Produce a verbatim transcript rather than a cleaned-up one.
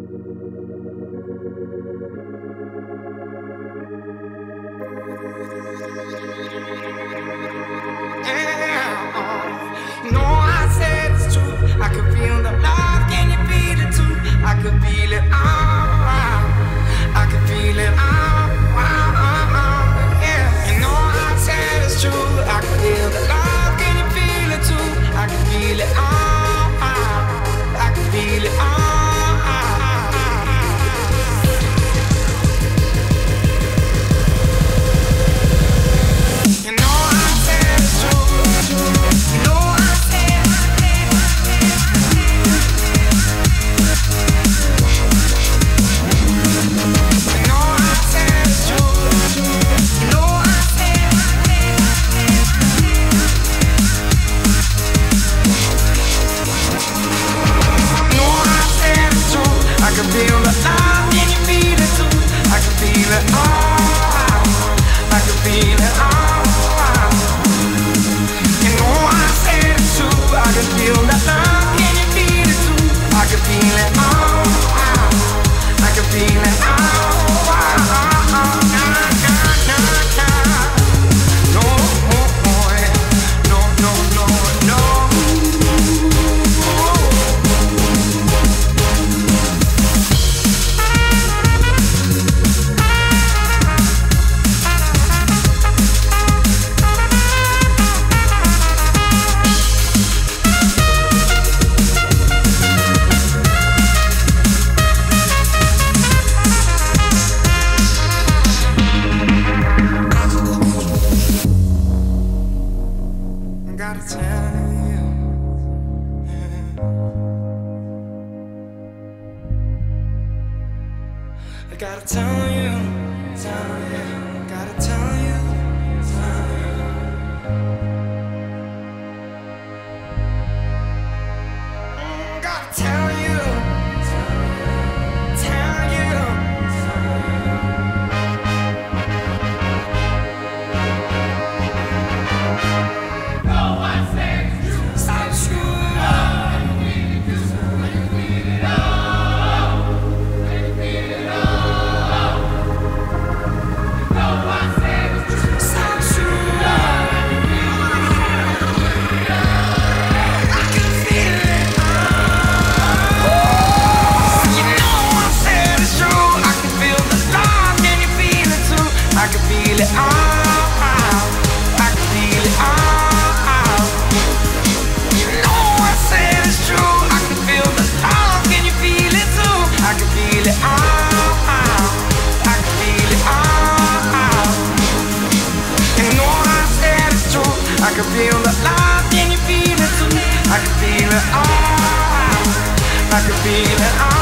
Gotta tell you, tell you, gotta tell you, tell you. Mm, gotta tell you, tell you, tell you, tell you. No one says you. Stop true. I can feel the love, can you feel it too? I can feel it all. I can feel it all.